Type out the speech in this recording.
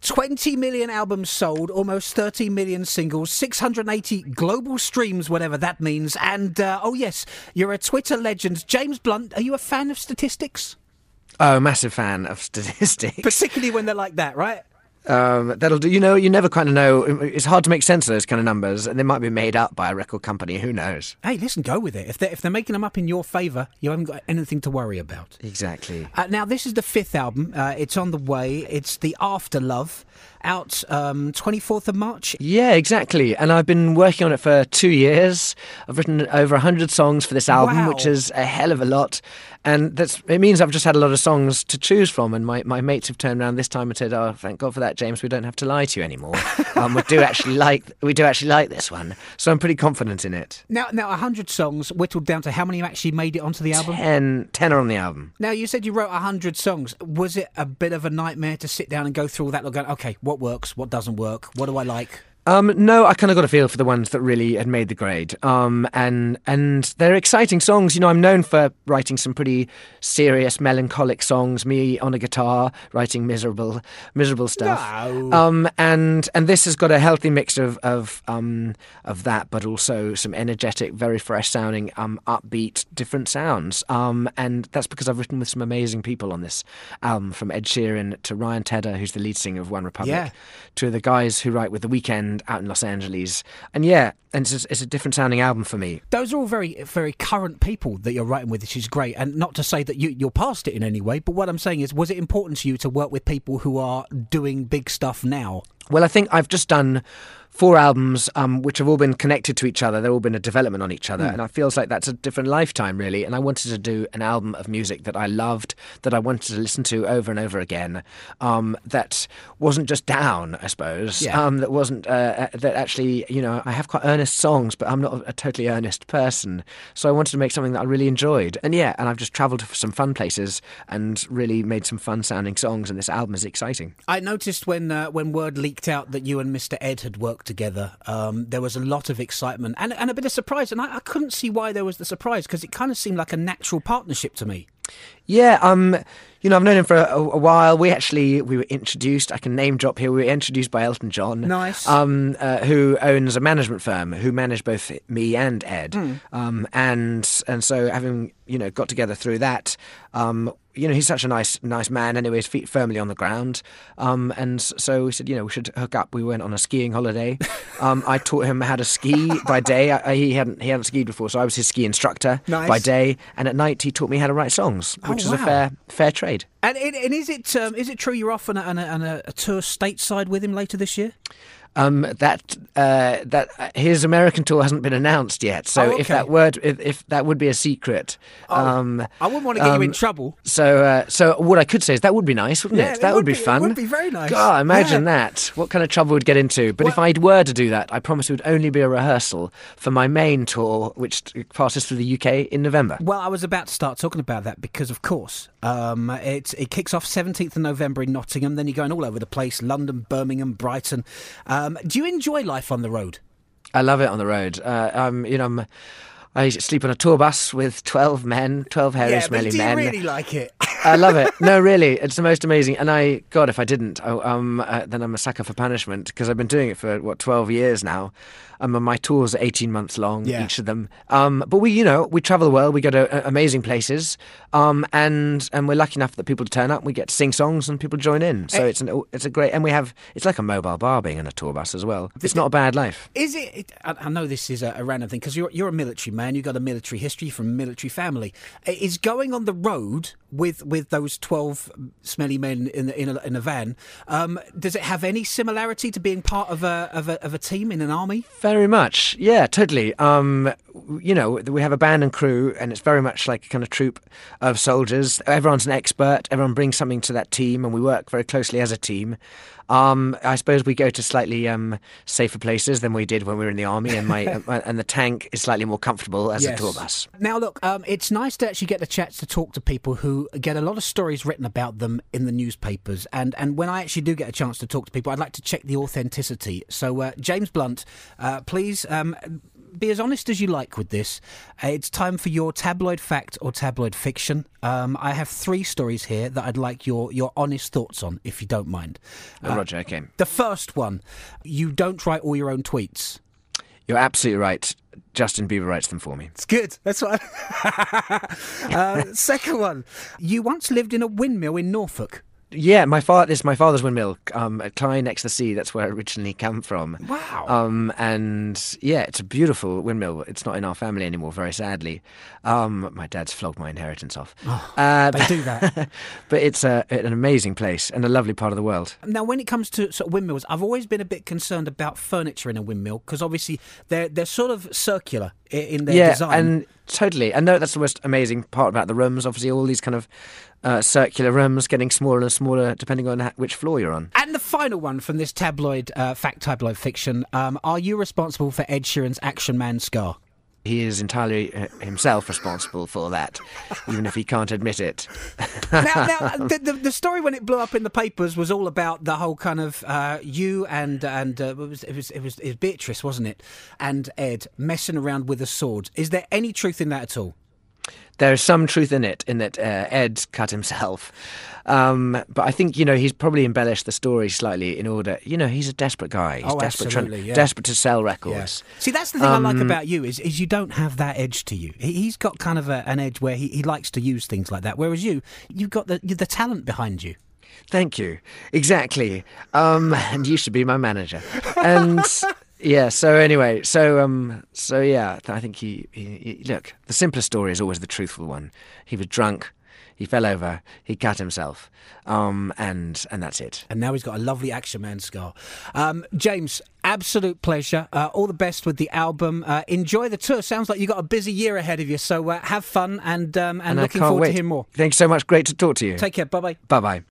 20 million albums sold, almost 30 million singles, 680 global streams, whatever that means. And, oh yes, you're a Twitter legend. James Blunt, are you a fan of statistics? Oh, massive fan of statistics. Particularly when they're like that, right? That'll do. You know, you never kind of know. It's hard to make sense of those kind of numbers, and they might be made up by a record company. Who knows? Hey, listen, go with it. If they're making them up in your favour, you haven't got anything to worry about. Exactly. Now, this is the 5th album. It's on the way. It's The After Love, out 24th of March. Yeah, exactly. And I've been working on it for 2 years. I've written over 100 songs for this album, Wow. which is a hell of a lot. And it means I've just had a lot of songs to choose from. And my mates have turned around this time and said, "Oh, thank God for that, James. We don't have to lie to you anymore. We do actually like this one." So I'm pretty confident in it. Now, 100 songs whittled down to how many actually made it onto the album? 10 are on the album. Now, you said you wrote 100 songs. Was it a bit of a nightmare to sit down and go through all that? Like, going, okay, what works? What doesn't work? What do I like? No, I kind of got a feel for the ones that really had made the grade. And they're exciting songs. You know, I'm known for writing some pretty serious, melancholic songs. Me on a guitar writing miserable stuff. No. And this has got a healthy mix of that, but also some energetic, very fresh sounding, upbeat, different sounds. And that's because I've written with some amazing people on this album, from Ed Sheeran to Ryan Tedder, who's the lead singer of One Republic, to the guys who write with The Weeknd out in Los Angeles. And it's a different sounding album for me. Those are all very, very current people that you're writing with, which is great. And not to say that you're past it in any way, but what I'm saying is, was it important to you to work with people who are doing big stuff now? Well, I think I've just done 4 albums, which have all been connected to each other. They've all been a development on each other. And it feels like that's a different lifetime, really. And I wanted to do an album of music that I loved, that I wanted to listen to over and over again, that wasn't just down, I suppose. That wasn't, that actually, you know, I have quite earnest songs, but I'm not a totally earnest person. So I wanted to make something that I really enjoyed. And I've just travelled to some fun places and really made some fun sounding songs. And this album is exciting. I noticed when word leaked out that you and Mr. Ed had worked together, there was a lot of excitement and a bit of surprise, and I couldn't see why there was the surprise, because it kind of seemed like a natural partnership to me. Yeah, you know, I've known him for a while. We were introduced, I can name drop here, we were introduced by Elton John. Nice. Who owns a management firm, who managed both me and Ed. And so having, you know, got together through that, you know, he's such a nice man anyway, his feet firmly on the ground. And so we said, you know, we should hook up. We went on a skiing holiday. I taught him how to ski by day. He hadn't skied before, so I was his ski instructor by day. And at night, he taught me how to write songs, which is a fair trade. And is it true you're off on a tour stateside with him later this year? That his American tour hasn't been announced yet, so if that would be a secret. I wouldn't want to get you in trouble. So what I could say is that would be nice, wouldn't it? That would be fun. It would be very nice. God, imagine that. What kind of trouble we'd get into? But if I were to do that, I promise it would only be a rehearsal for my main tour, which passes through the UK in November. Well, I was about to start talking about that because, of course, it kicks off 17th of November in Nottingham. Then you're going all over the place: London, Birmingham, Brighton. Do you enjoy life on the road? I love it on the road. You know, I sleep on a tour bus with 12 hairy, smelly men. Do you really like it? I love it. No, really, it's the most amazing. And if I didn't, then I'm a sucker for punishment, because I've been doing it for 12 years now. My tours are 18 months long, each of them. But we travel the world. We go to amazing places, and we're lucky enough that people turn up. We get to sing songs and people join in. So it's a great, and it's like a mobile bar being in a tour bus as well. It's not a bad life. Is it? I know this is a random thing, because you're a military man. You've got a military history from a military family. Is going on the road with those 12 smelly men in a van, does it have any similarity to being part of a team in an army? Very much, yeah, totally. You know, we have a band and crew, and it's very much like a kind of troop of soldiers. Everyone's an expert. Everyone brings something to that team, and we work very closely as a team. I suppose we go to slightly safer places than we did when we were in the army, and and the tank is slightly more comfortable as a tour bus. Now, look, it's nice to actually get the chance to talk to people who get a lot of stories written about them in the newspapers, and when I actually do get a chance to talk to people, I'd like to check the authenticity. So, James Blunt, please be as honest as you like with this. It's time for your tabloid fact or tabloid fiction. I have 3 stories here that I'd like your honest thoughts on, if you don't mind. Roger, okay. The first one, you don't write all your own tweets. You're absolutely right. Justin Bieber writes them for me. It's good. That's what. Second one, you once lived in a windmill in Norfolk. Yeah, this is my father's windmill at Clyde next to the sea. That's where I originally come from. Wow. And yeah, it's a beautiful windmill. It's not in our family anymore, very sadly. My dad's flogged my inheritance off. They do that. But it's an amazing place and a lovely part of the world. Now, when it comes to sort of windmills, I've always been a bit concerned about furniture in a windmill because obviously they're sort of circular in their design. Yeah, and totally. I know that's the most amazing part about the rooms. Obviously, all these kind of circular rooms getting smaller and smaller depending on which floor you're on. And the final one from this tabloid fiction, are you responsible for Ed Sheeran's Action Man scar? He is entirely himself responsible for that, even if he can't admit it. Now the story when it blew up in the papers was all about the whole kind of you and it was Beatrice, wasn't it? And Ed messing around with a sword. Is there any truth in that at all? There is some truth in it, in that Ed cut himself. But I think, he's probably embellished the story slightly in order... he's a desperate guy. He's desperate to sell records. Yeah. See, that's the thing I like about you, is you don't have that edge to you. He's got kind of an edge where he likes to use things like that, whereas you've got the talent behind you. Thank you. Exactly. And you should be my manager. And... Yeah, so anyway, yeah, I think he look, the simplest story is always the truthful one. He was drunk, he fell over, he cut himself, and that's it. And now he's got a lovely Action Man scar. James, absolute pleasure. All the best with the album. Enjoy the tour. Sounds like you've got a busy year ahead of you, so have fun and looking forward to hearing more. Thanks so much. Great to talk to you. Take care. Bye-bye. Bye-bye.